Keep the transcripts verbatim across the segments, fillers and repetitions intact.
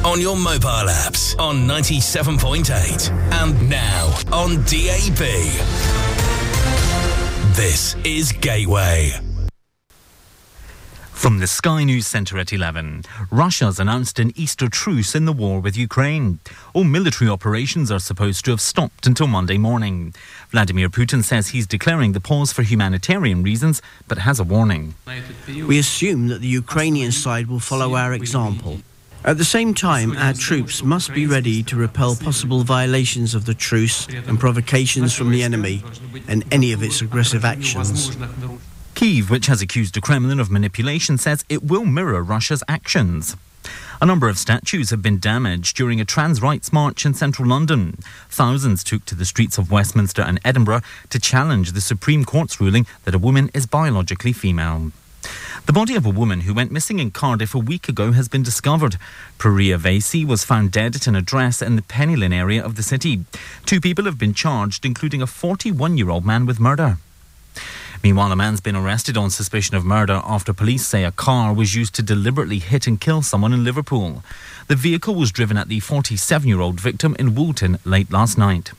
on your mobile apps on ninety-seven point eight and now on D A B. This is Gateway. From the Sky News Centre at eleven, Russia's announced an Easter truce in the war with Ukraine. All military operations are supposed to have stopped until Monday morning. Vladimir Putin says he's declaring the pause for humanitarian reasons, but has a warning. We assume that the Ukrainian side will follow our example. At the same time, our troops must be ready to repel possible violations of the truce and provocations from the enemy and any of its aggressive actions. Kyiv, which has accused the Kremlin of manipulation, says it will mirror Russia's actions. A number of statues have been damaged during a trans rights march in central London. Thousands took to the streets of Westminster and Edinburgh to challenge the Supreme Court's ruling that a woman is biologically female. The body of a woman who went missing in Cardiff a week ago has been discovered. Priya Vasey was found dead at an address in the Penny Lane area of the city. Two people have been charged, including a forty-one-year-old man with murder. Meanwhile, a man's been arrested on suspicion of murder after police say a car was used to deliberately hit and kill someone in Liverpool. The vehicle was driven at the forty-seven-year-old victim in Woolton late last night.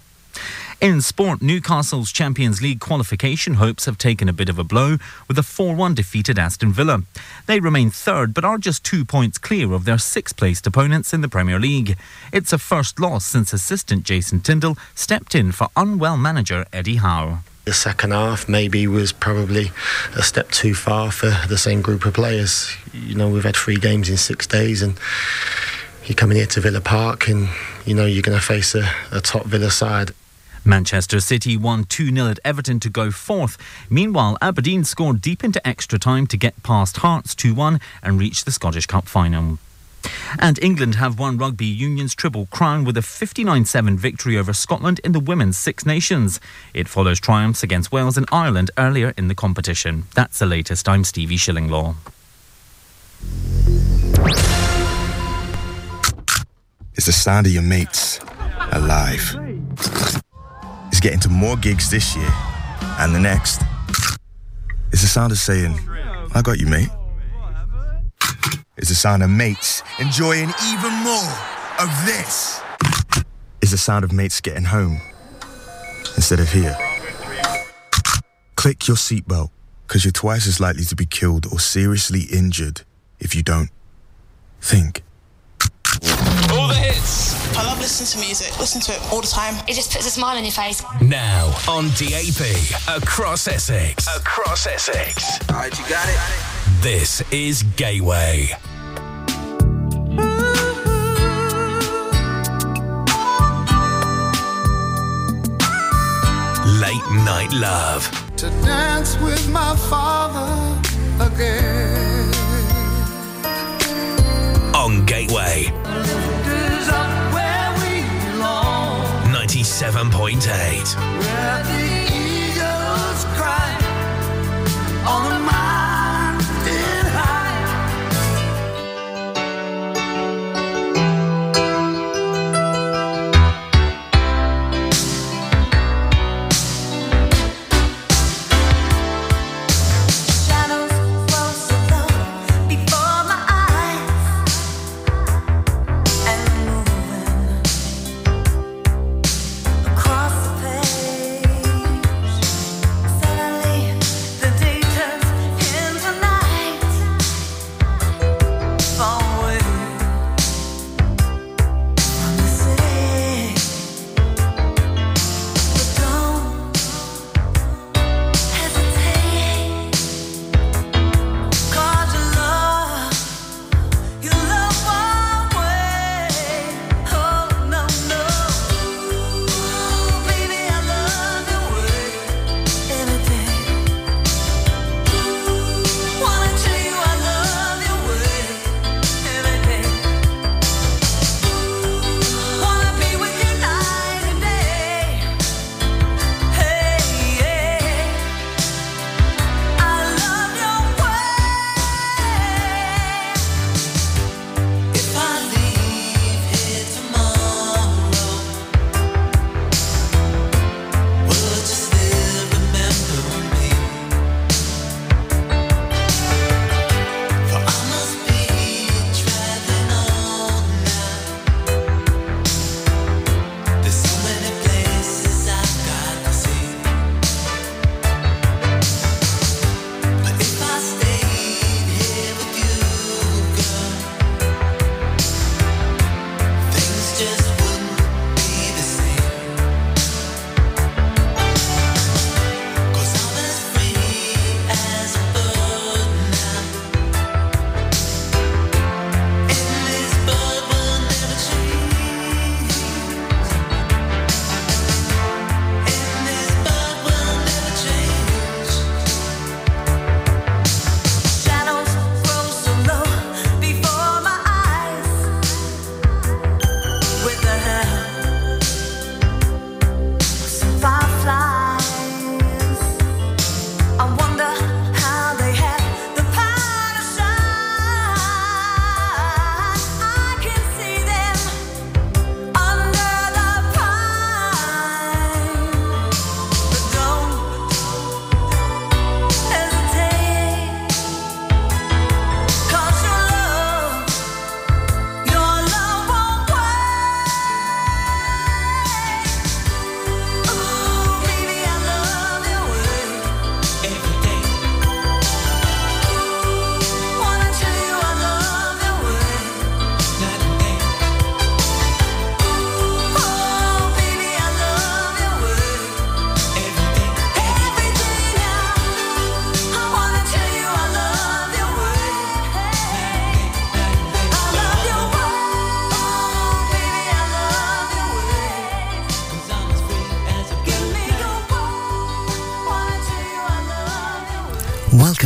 In sport, Newcastle's Champions League qualification hopes have taken a bit of a blow with a four one defeat at Aston Villa. They remain third but are just two points clear of their sixth-placed opponents in the Premier League. It's a first loss since assistant Jason Tindall stepped in for unwell manager Eddie Howe. The second half maybe was probably a step too far for the same group of players. You know, we've had three games in six days and you're coming here to Villa Park and, you know, you're going to face a, a top Villa side. Manchester City won two nil at Everton to go fourth. Meanwhile, Aberdeen scored deep into extra time to get past Hearts two one and reach the Scottish Cup final. And England have won Rugby Union's Triple Crown with a fifty-nine seven victory over Scotland in the Women's Six Nations. It follows triumphs against Wales and Ireland earlier in the competition. That's the latest. I'm Stevie Shillinglaw. It's the sound of your mates alive. It's getting to more gigs this year and the next. It's the sound of saying, I got you, mate. It's the sound of mates enjoying even more of this. It's the sound of mates getting home instead of here. Click your seatbelt, because you're twice as likely to be killed or seriously injured if you don't. Think. All the hits. I love listening to music. Listen to it all the time. It just puts a smile on your face. Now on D A B, across Essex. Across Essex. All right, you got it. This is Gateway. Late Night Love. To dance with my father again. On Gateway. ninety-seven point eight. Where the eagles cry on the mountain high. Shadows flow slow before my eyes and moving across the page.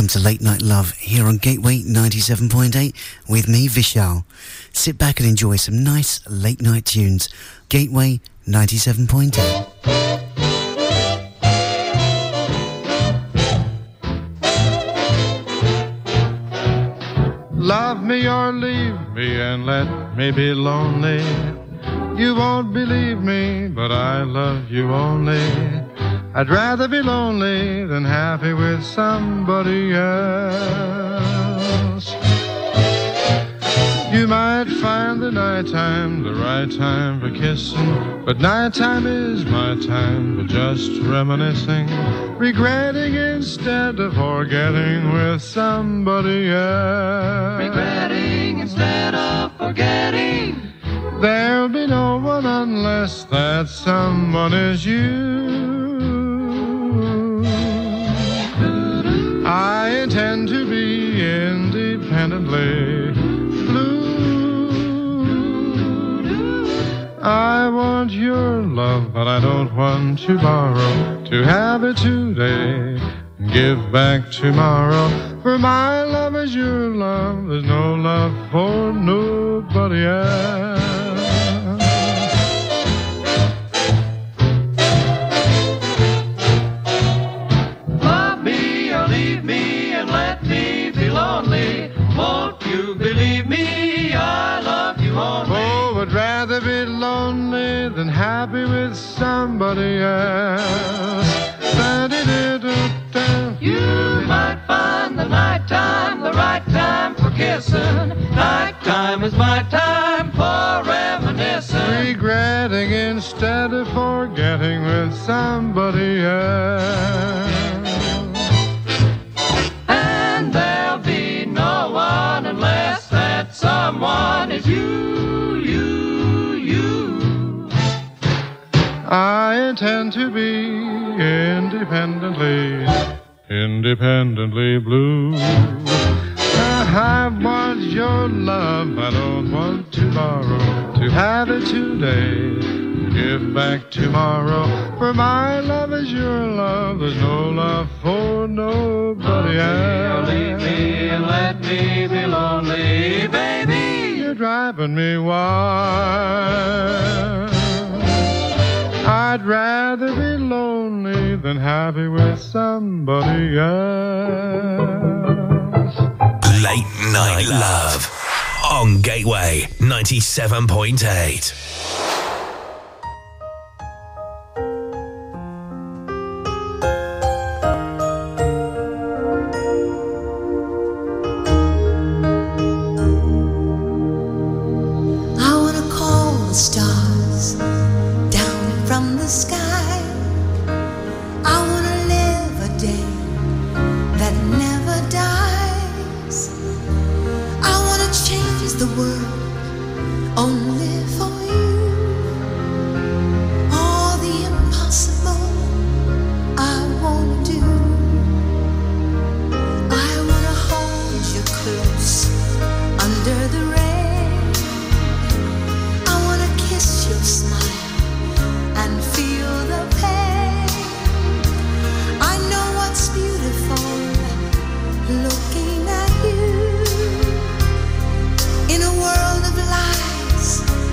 welcome to Late Night Love here on Gateway ninety-seven point eight with me, Vishal. Sit back and enjoy some nice late night tunes. Gateway ninety-seven point eight. Love me or leave me and let me be lonely. You won't believe me, but I love you only. I'd rather be lonely than happy with somebody else. You might find the nighttime the right time for kissing, but nighttime is my time for just reminiscing, regretting instead of forgetting with somebody else. Regretting instead of forgetting. There'll be no one unless that someone is you. I intend to be independently blue. I want your love, but I don't want to borrow. To have it today, give back tomorrow. For my love is your love, there's no love for nobody else. Won't you believe me? I love you only. Oh, would rather be lonely than happy with somebody else. You might find the nighttime the right time for kissing. Nighttime is my time for reminiscing. Regretting instead of forgetting with somebody else. And there'll be no one unless that someone is you, you, you. I intend to be independently, independently blue. I want your love, I don't want to borrow. To have it today, give back tomorrow. For my love is your love, there's no love for nobody else. Leave me and let me be lonely, baby. You're driving me wild. I'd rather be lonely than happy with somebody else. Late Night Love on Gateway ninety-seven point eight. Stars down from the sky. I wanna live a day that never dies. I wanna change the world only for you. All the impossible I wanna do. I wanna hold you close under the rain. Kiss your smile and feel the pain. I know what's beautiful looking at you. In a world of lies,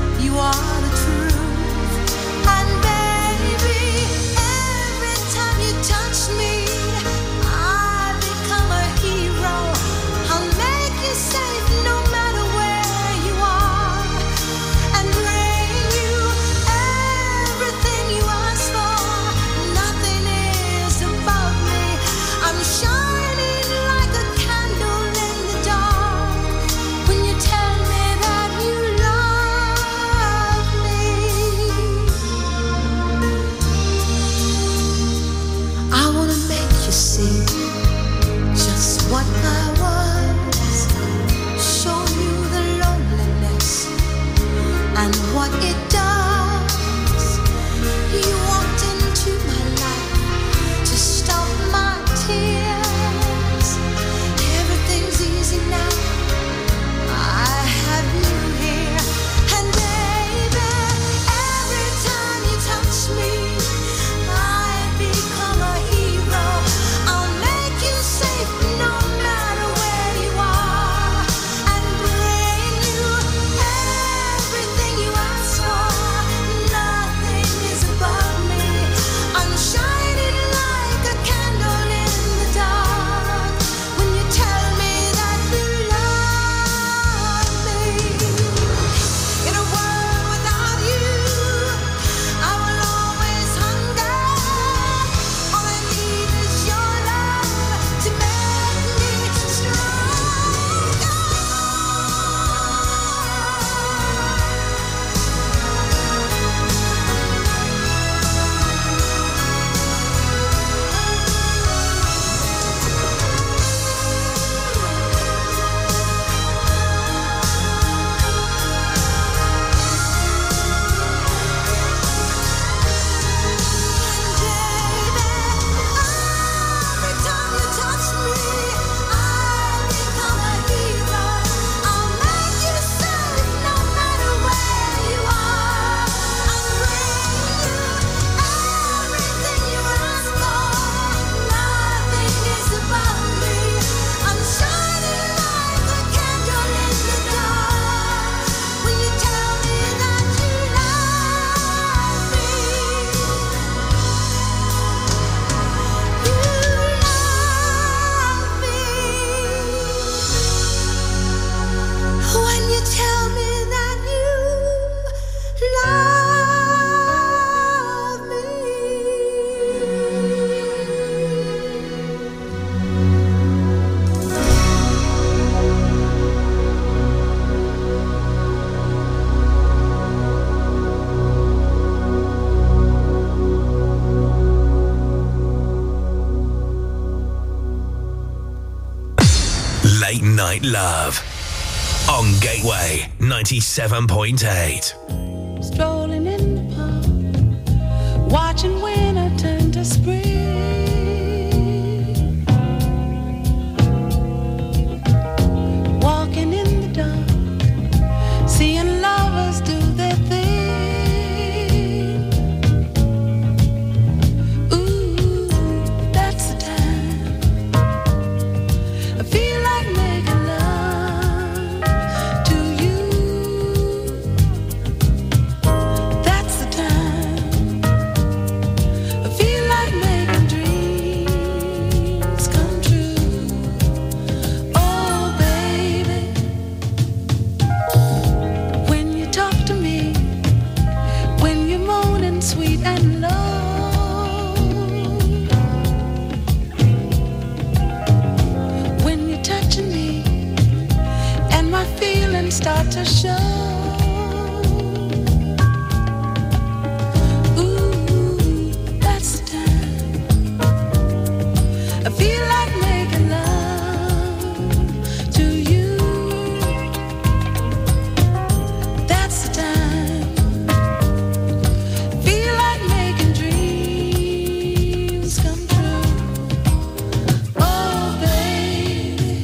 Late Night Love on Gateway ninety-seven point eight. Strolling in the park, watching winter turn to spring. Walking in the dark, seeing lovers do their thing. Ooh, that's the time I feel like making love to you. That's the time I feel like making dreams come true. Oh baby, when you talk to me, when you're moaning sweet and low, when you're touching me and my feelings start to show. Ooh, that's the time I feel like making love to you. That's the time feel like making dreams come true. Oh baby,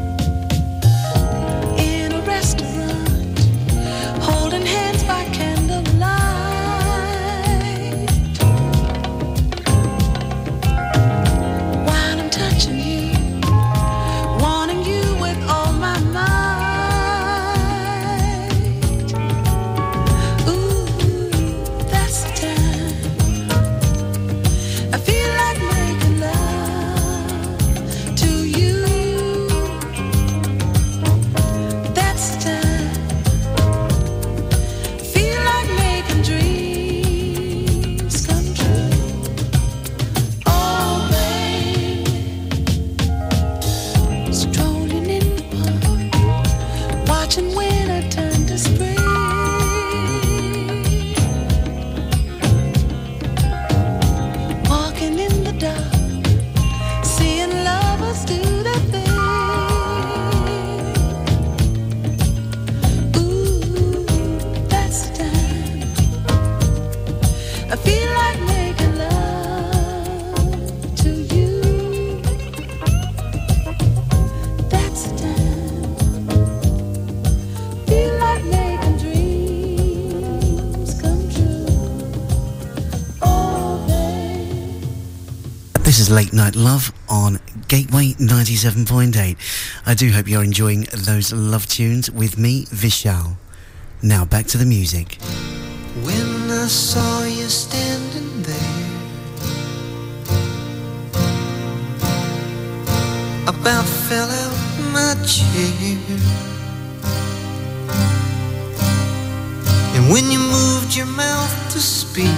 in a restaurant, holding hands by candlelight, while I'm touching you, wanting you with all my might. Ooh, that's the time I feel like making love to you. That's the time I feel like making dreams come true. Oh baby, strolling in the park, watching winter turn to spring. Walking in the dark, seeing lovers do their thing. Ooh, that's the time I feel like making love to you. That's the time feel like making dreams come true. Oh baby. This is Late Night Love on Gateway ninety-seven point eight. I do hope you're enjoying those love tunes with me, Vishal. Now back to the music. When I saw you standing there, about fell out my chair. And when you moved your mouth to speak,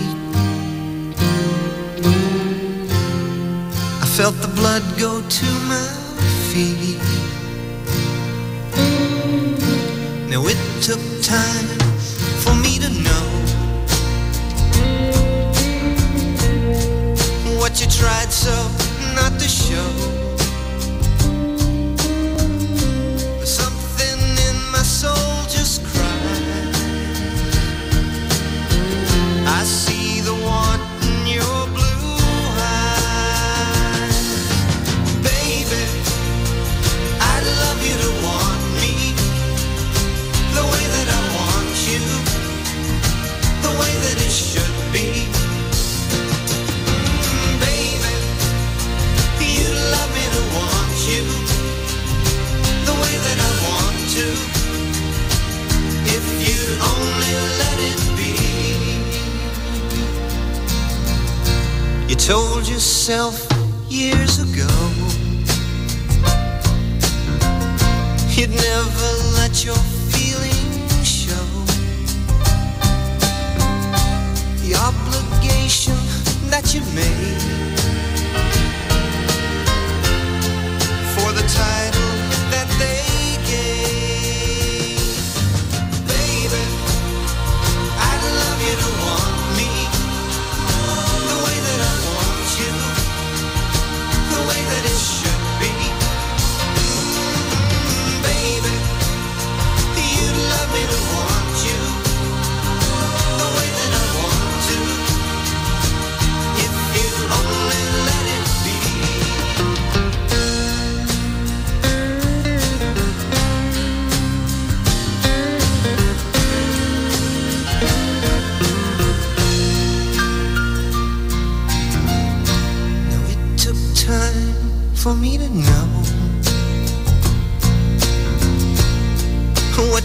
I felt the blood go to my feet. Now it took time for me to know what you tried so not to show. But something in my soul just cried. I see the want in your blue eyes. Baby, I'd love you to want me the way that I want you, the way that it should be. Mm, baby, you'd love me to want you the way that I want to, if you'd only let it be. You told yourself years ago you'd never let your feelings show. The obligation that you made for the title that they gave. Baby, I'd love you to want me the way that I want you, the way that it should be.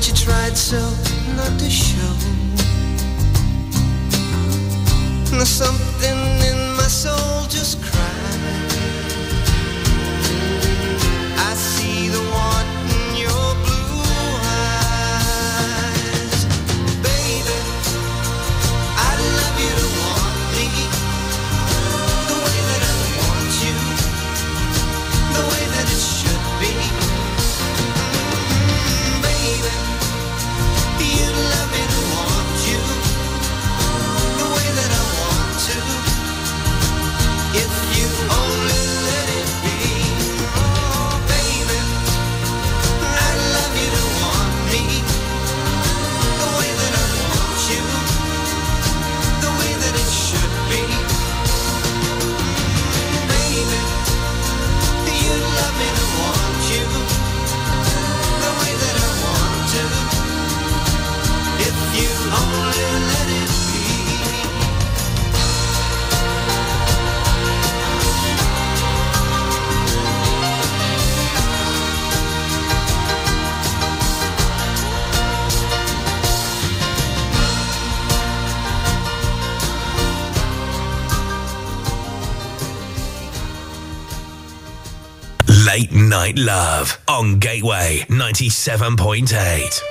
but you tried so not to show. Now something in my soul just cried. I see the want in your blue eyes. Baby, I'd love you to want me the way that I want you, the way that it should be. Mm, baby, you'd love me to want you the way that I want to, if you only let it be. Oh, baby, I'd love you to want me the way that I want you, the way that it should be. Mm, baby, you'd love me to want you the way that I want to, if you only let it be. Late Night Love on Gateway ninety-seven point eight.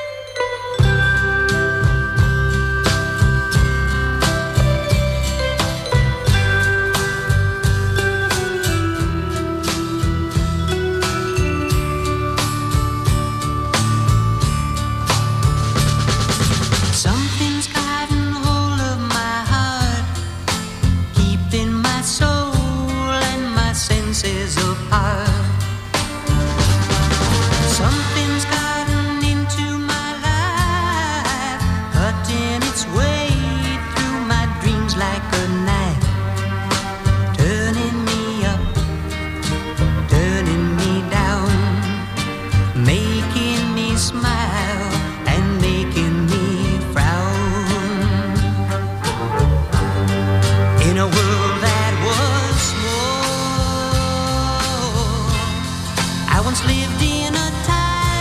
Something's gotten hold of my heart, keeping my soul and my senses apart. Something's gotten into my life, cutting its way through my dreams like a knife, turning me up, turning me down, making me smile and making me frown. In a world that was small, I once lived in a time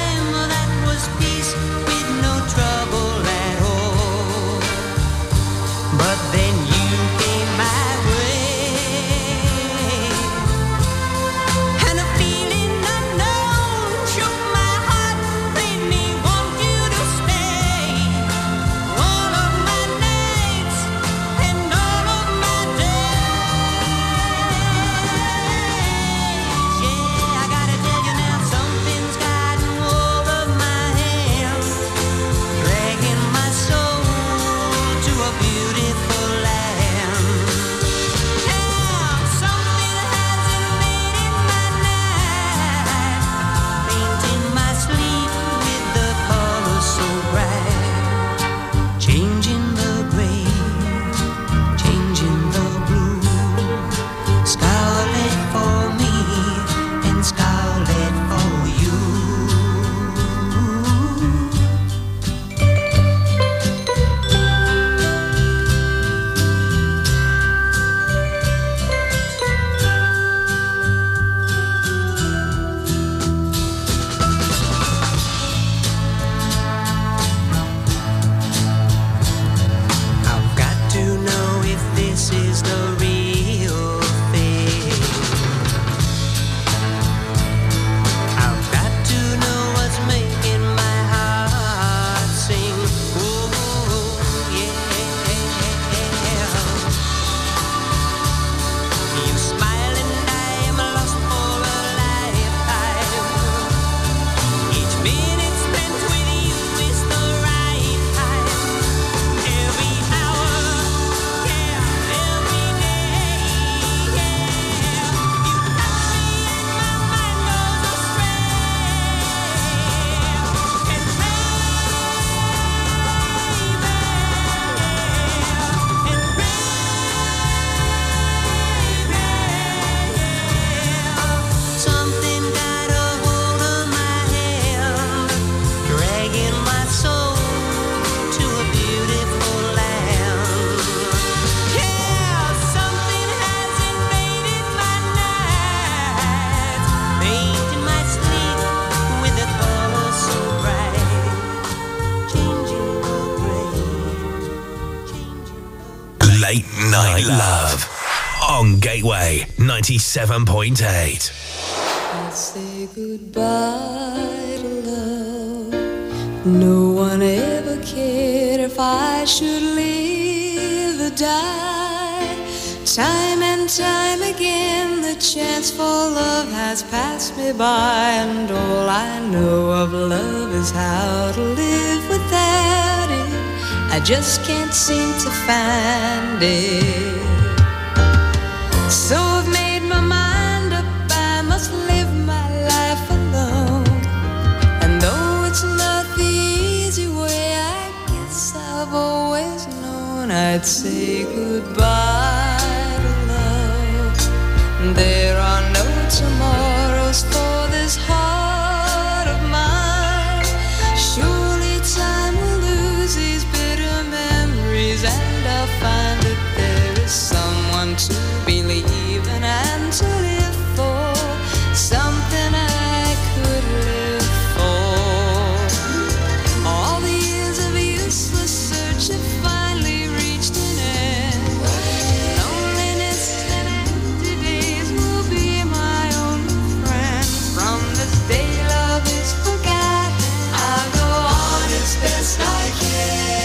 Night Love on Gateway ninety-seven point eight. I say goodbye to love. No one ever cared if I should live or die. Time and time again the chance for love has passed me by, and all I know of love is how to live without it. I just can't seem to find it. So I've made my mind up, I must live my life alone. And though it's not the easy way, I guess I've always known I'd say goodbye to love. There are no tomorrows for this heart of mine. Surely time will lose these bitter memories, and I'll find that there is someone to believe in and to live for, something I could live for. All the years of useless search have finally reached an end. Loneliness and empty days will be my only friend. From this day love is forgotten, I'll go on as best I can.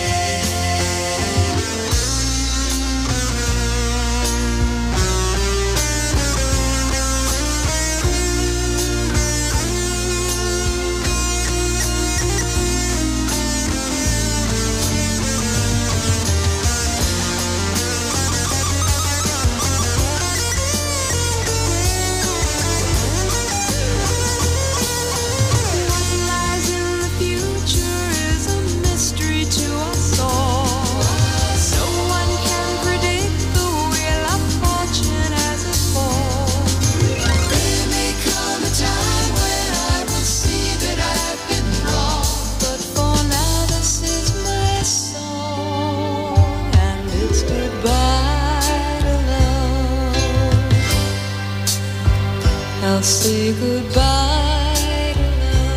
I'll say goodbye to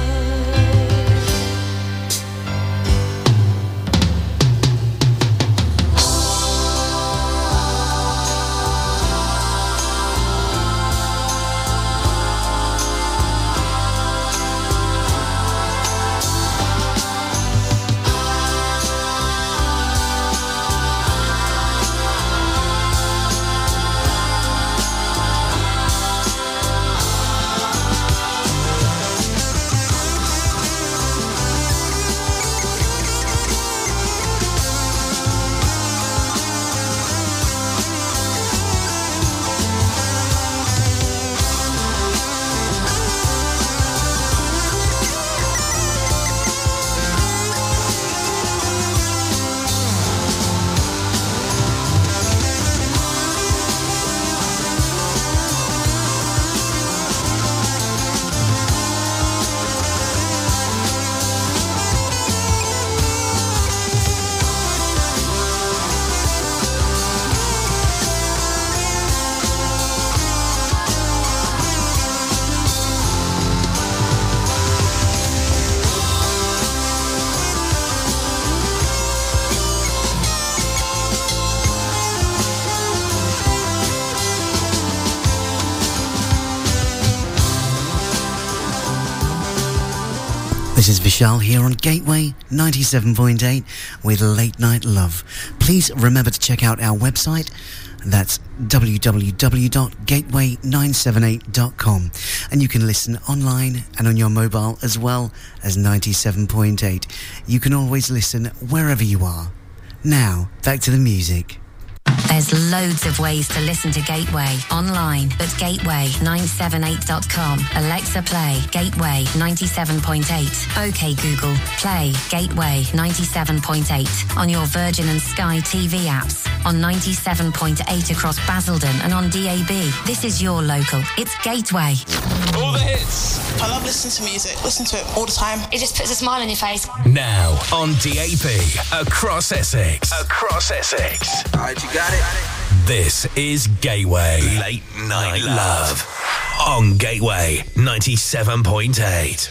This is Vishal here on Gateway ninety-seven point eight with Late Night Love. Please remember to check out our website. That's w w w dot gateway nine seven eight dot com. And you can listen online and on your mobile as well as ninety-seven point eight. You can always listen wherever you are. Now, back to the music. There's loads of ways to listen to Gateway online at gateway nine seven eight dot com. Alexa, play Gateway ninety-seven point eight. OK Google, play Gateway ninety-seven point eight on your Virgin and Sky T V apps, on ninety-seven point eight across Basildon and on D A B. This is your local. It's Gateway. All the hits. I love listening to music. Listen to it all the time. It just puts a smile on your face. Now on D A B across Essex. Across Essex. Alright, you got it. This is Gateway Late Night Love on Gateway ninety-seven point eight.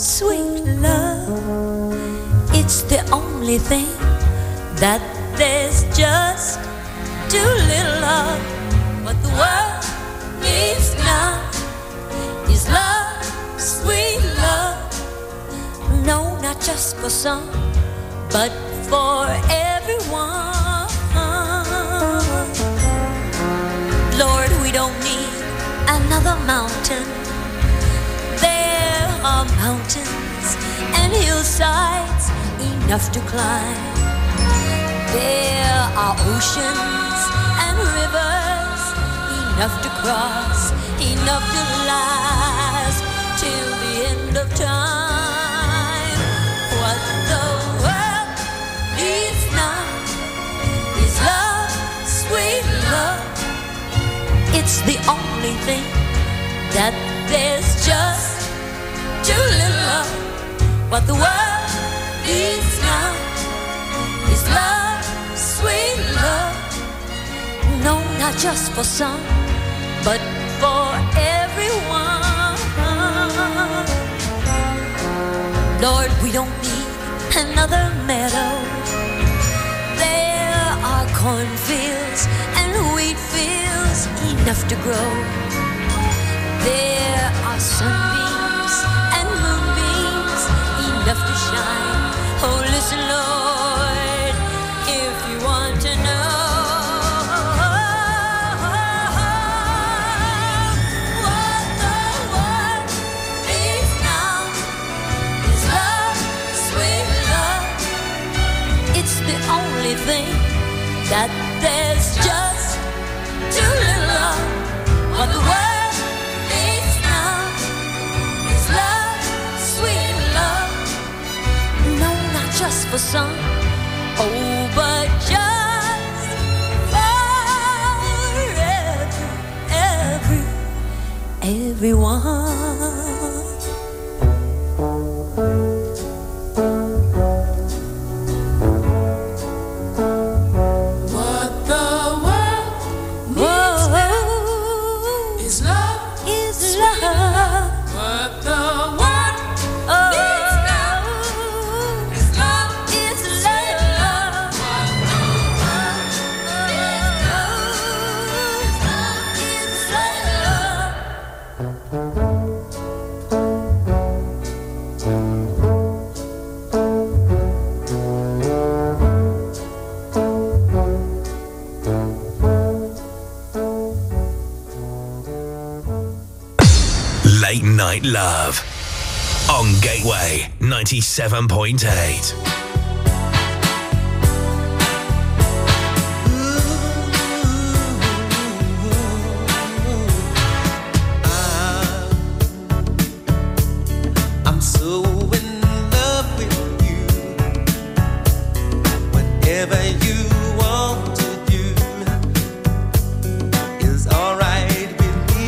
sweet love. It's the only thing that there's just too little of. What the world needs now is love, sweet love. No, not just for some, but for everyone. Lord, we don't need another mountain. There are mountains and hillsides enough to climb. There are oceans and rivers enough to cross, enough to last till the end of time. What the world needs now is love, sweet love. It's the only thing that there's just too little of. What the world needs now is love, sweet love. No, not just for some, but for everyone. Lord, we don't need another meadow. There are cornfields and wheat fields enough to grow. There are sunbeams and moonbeams enough to shine. Oh, listen, Lord, if you want to know what the world needs now is love, sweet love. It's the only thing that there's just too little of. What the world needs now is love, sweet love. No, not just for some, oh, but just for every, every, everyone. Late Night Love on Gateway ninety-seven point eight. I'm so in love with you. Whatever you want to do is alright with me.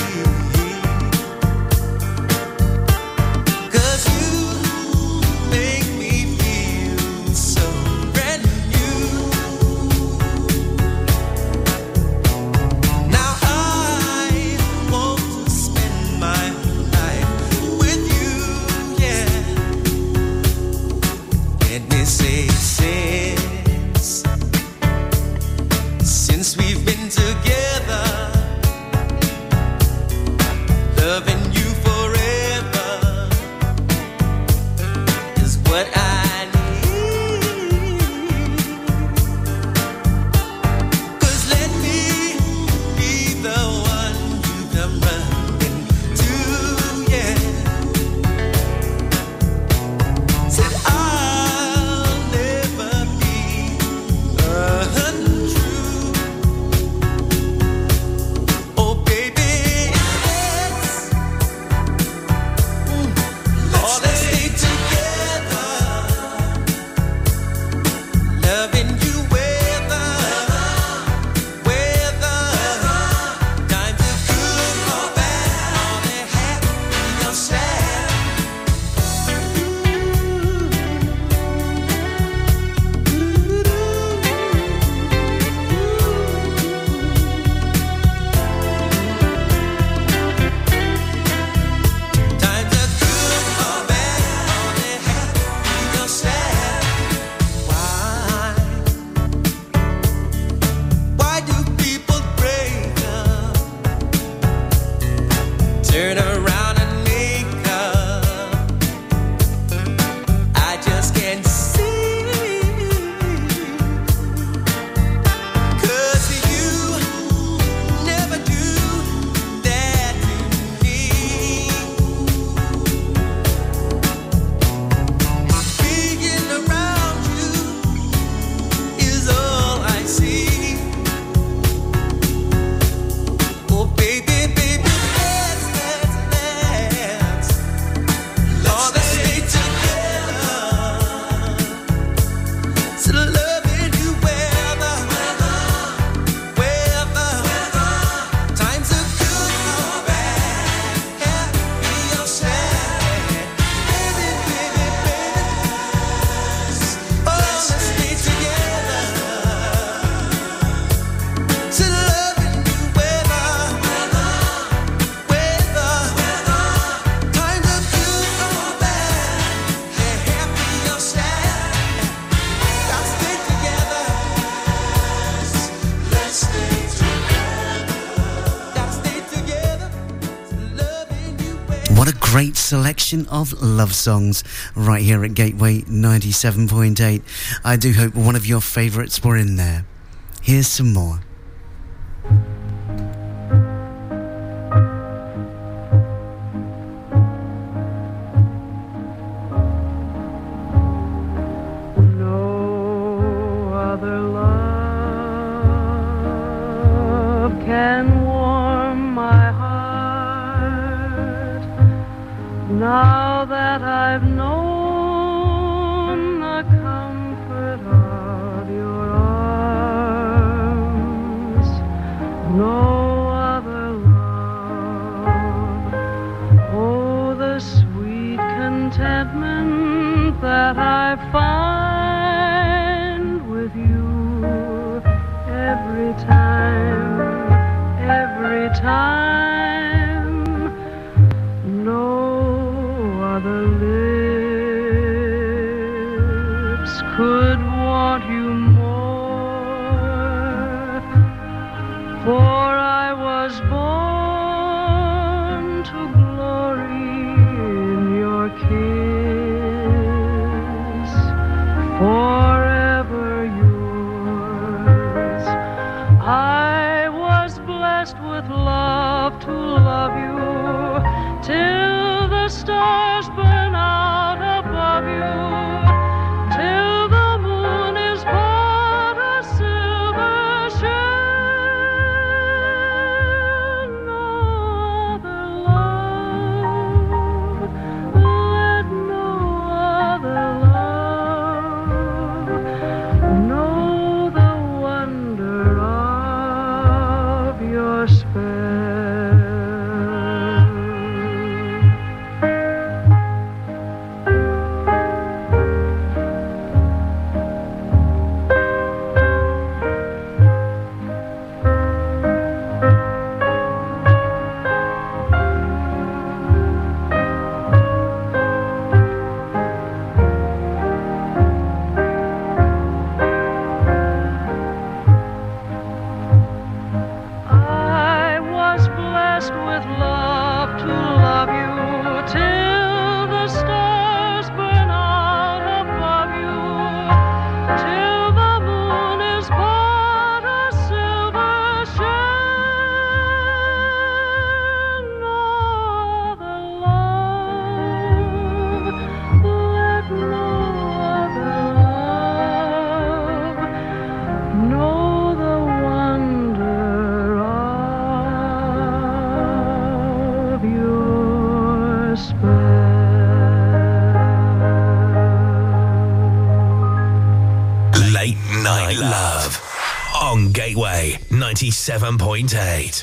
'Cause you make me feel so brand new. Now I want to spend my life with you, yeah. Let me say, say, great selection of love songs right here at Gateway ninety-seven point eight. I do hope one of your favourites were in there. Here's some more. No other love can warm my heart now that I've known the comfort of your arms. No other love, oh, the sweet contentment that I find with you every time, every time. No other lips could want you more, for I was born to glory in your kiss, forever yours. I was blessed with love to love you till the stars burn out above you, till the moon is but a silver shell. No other love, let no other love know the wonder of your spell. I was blessed with love to love you till the stars burn out above you, till the moon is but a silver shell. No other love, let no other love know the wonder of your spell. Late Night Love on Gateway ninety-seven point eight.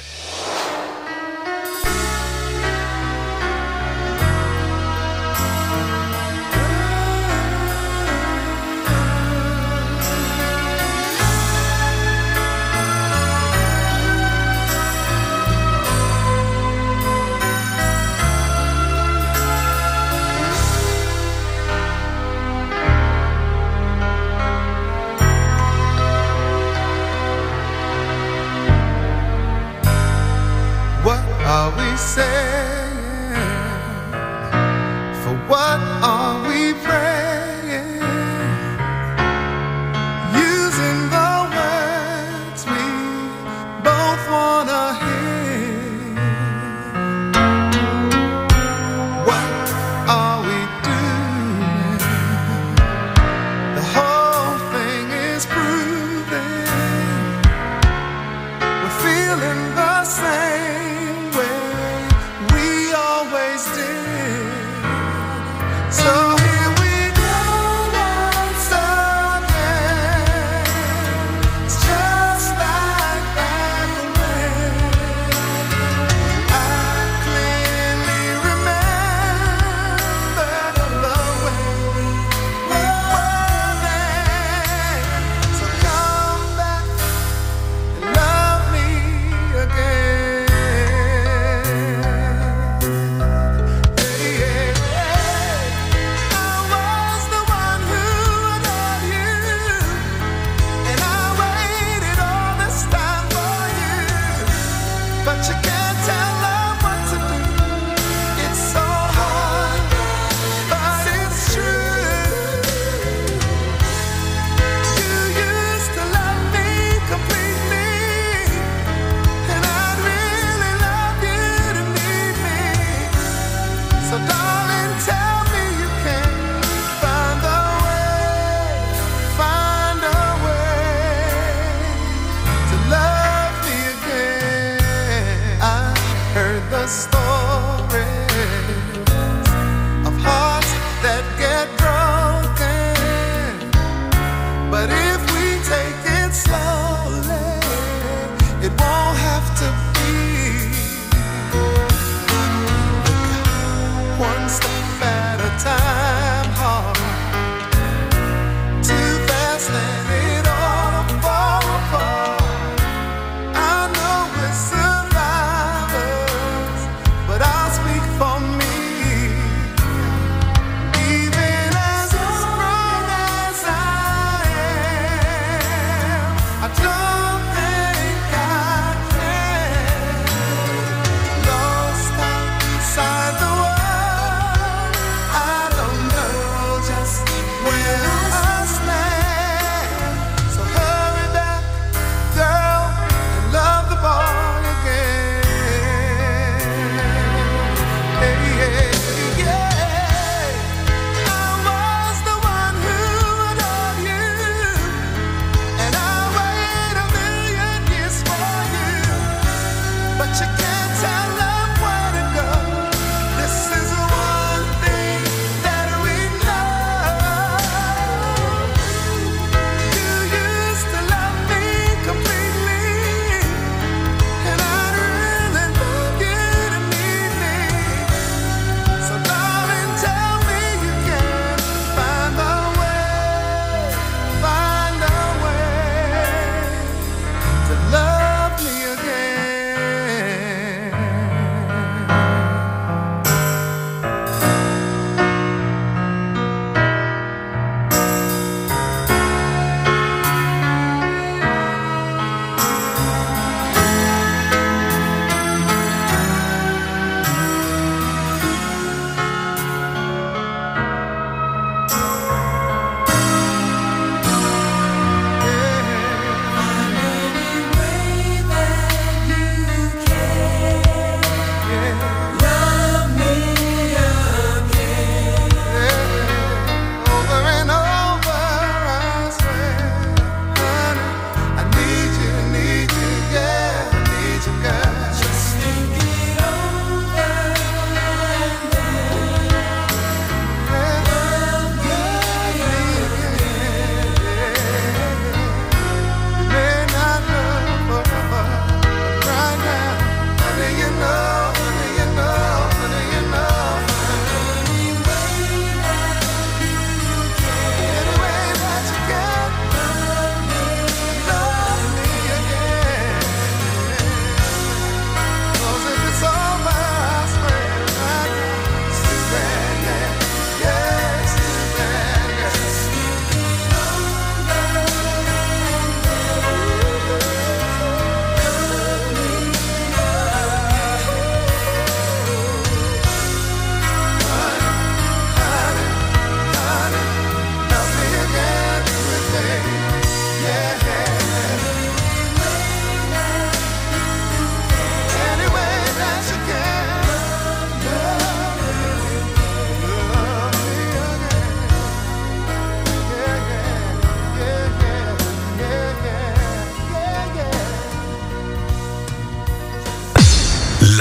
What are we saying? For what are we praying? Using the words we both wanna hear. What are we doing? The whole thing is proving we're feeling the same way we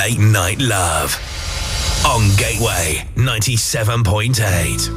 Late Night Love on Gateway ninety-seven point eight.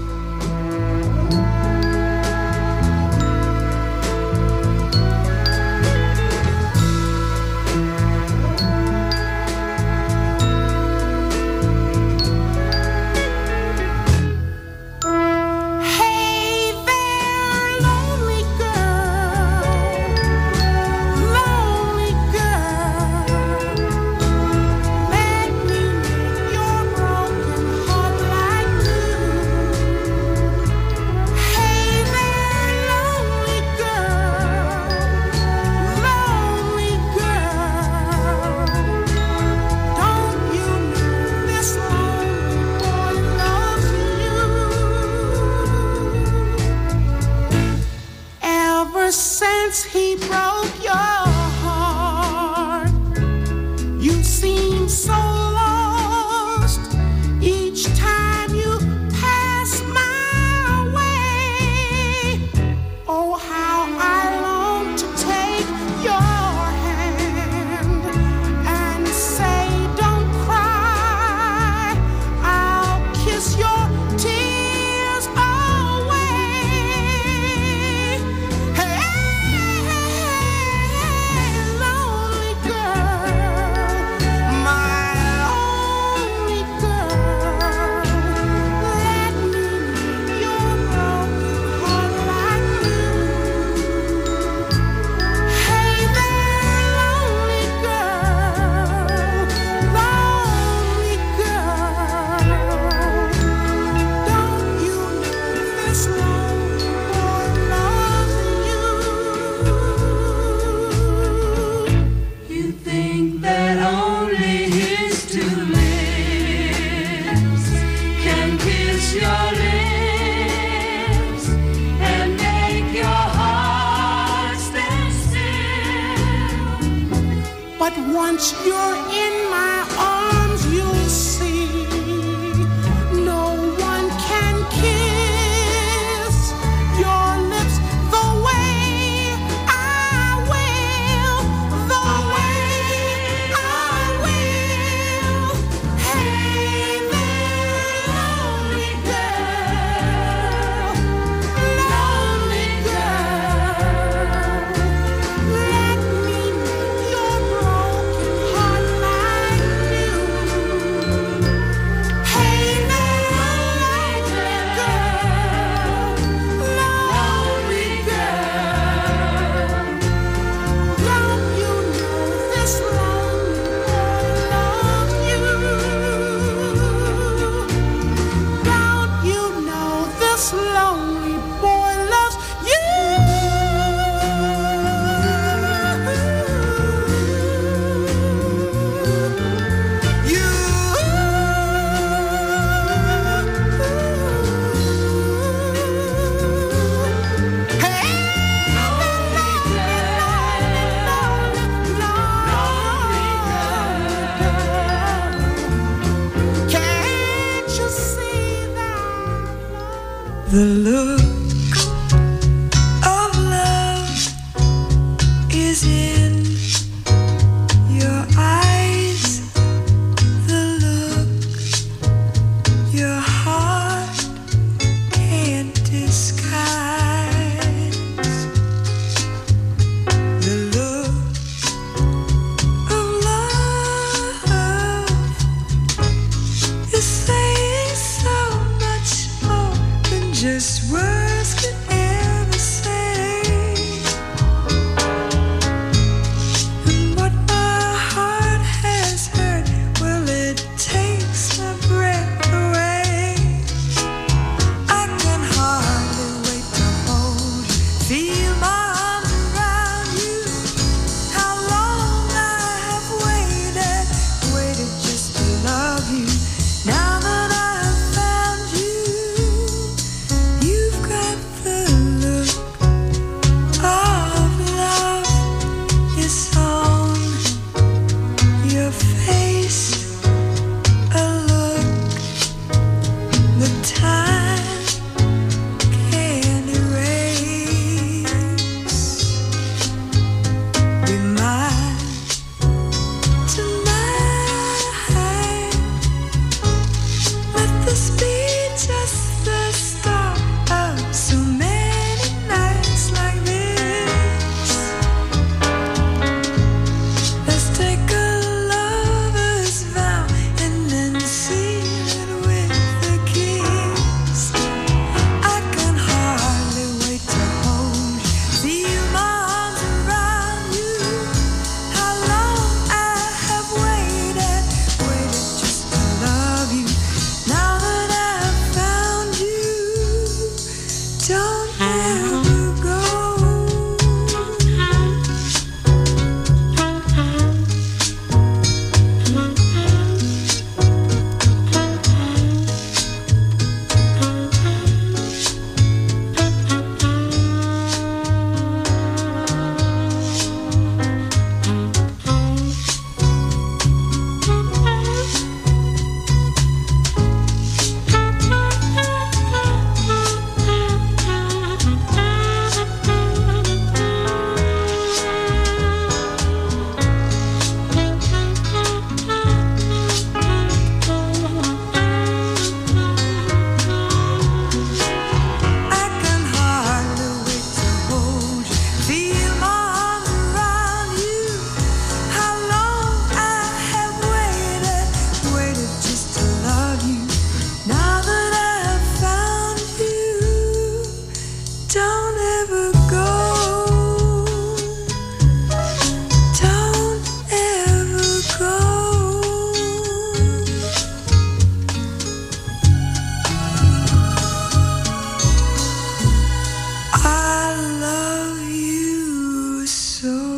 Since he broke your heart, you seem so lost each time you pass my way. Oh, how I long to take your hand and say, don't cry, I'll kiss your tears away. Once you're in my arms, you'll see no one can kiss your lips the way I will, the way I will. Hey there, lonely girl, lonely girl, let me meet your broken heart. ever go. Don't ever go. I love you so.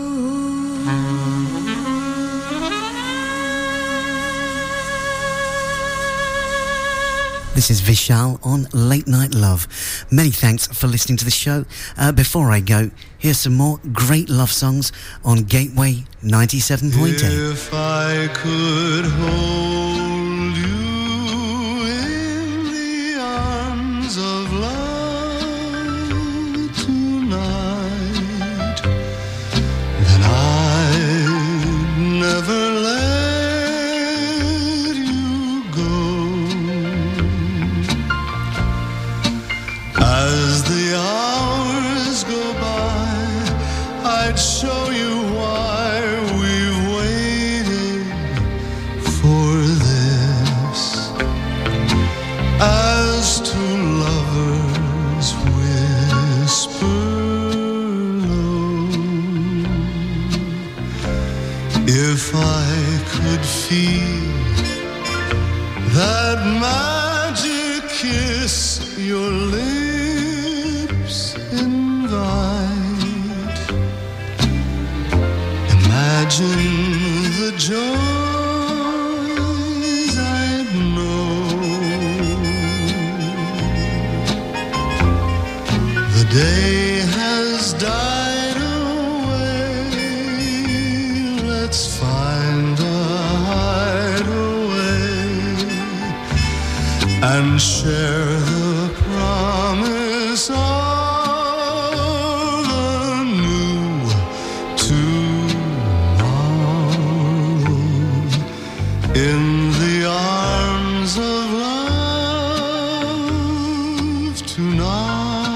This is Vishal on Late Night Love. Many thanks for listening to the show. Uh, before I go, here's some more great love songs on Gateway ninety-seven point eight. If I could hold you in the arms of love tonight, then I'd never let you go. As the hours go by, I'd show you why we've waited for this. As two lovers whisper low, if I could feel that magic kiss your lips invite, imagine the joys I'd know. The day has died away, let's find a hideaway and share the promise of a new tomorrow in the arms of love tonight.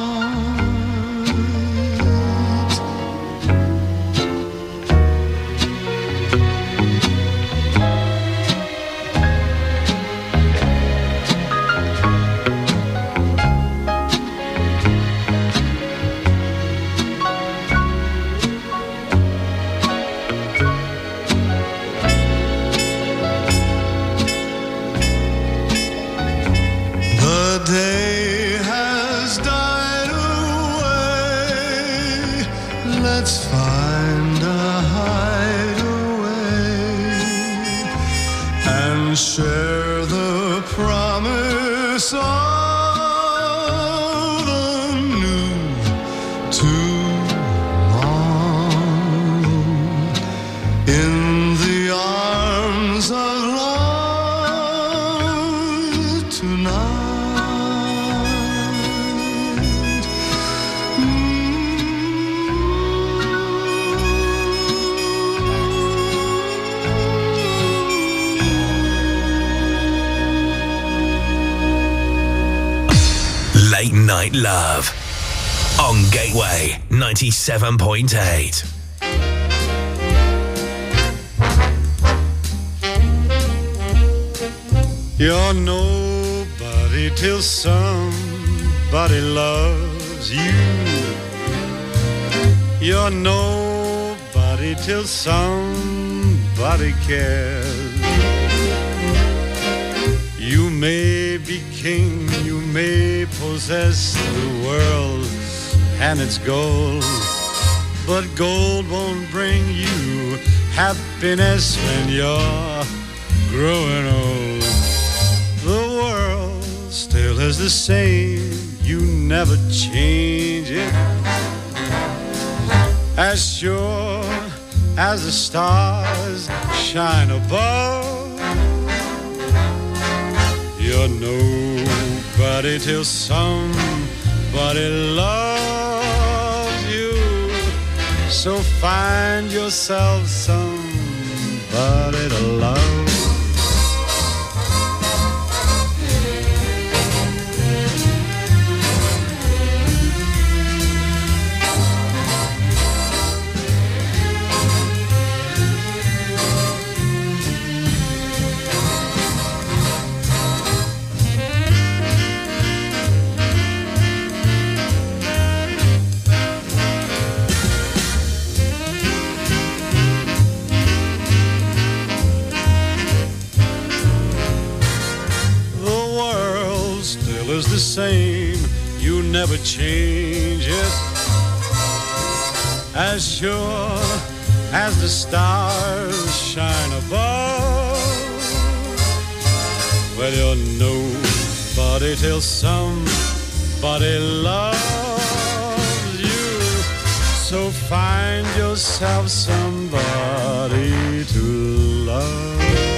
The day has died away, let's find a hideaway and share the promise of a new tomorrow in the arms of love tonight. Late Night Love on Gateway ninety-seven point eight. You're nobody till somebody loves you. You're nobody till somebody cares. You may be king, you may possess the world and its gold, but gold won't bring you happiness when you're growing old. The world still is the same, you never change it. As sure as the stars shine above, you're nobody till somebody loves you. So find yourself somebody to love. same. You never change it. As sure as the stars shine above. Well, you're nobody till somebody loves you. So find yourself somebody to love.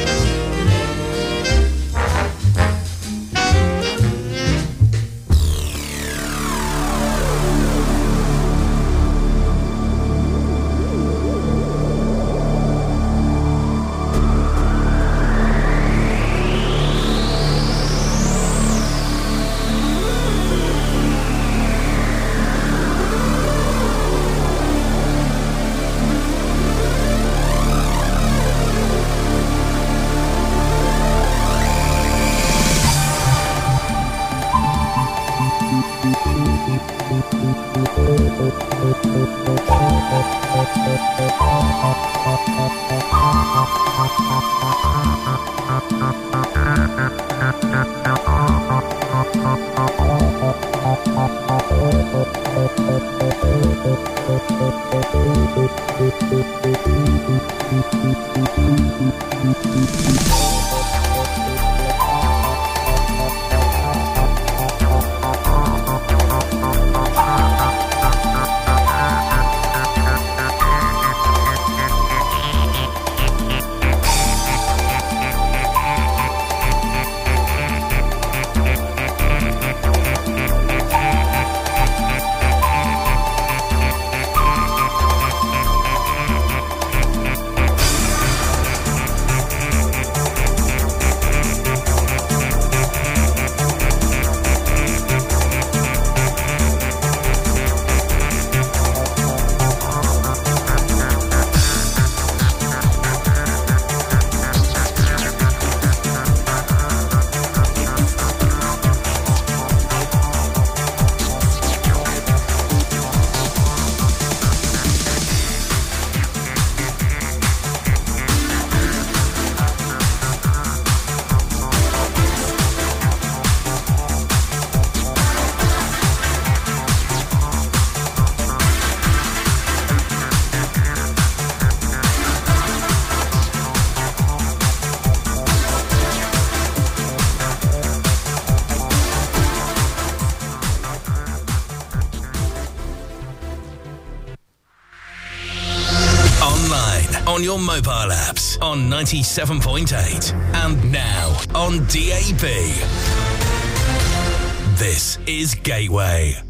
On your mobile apps on ninety-seven point eight and now on D A B. This is Gateway.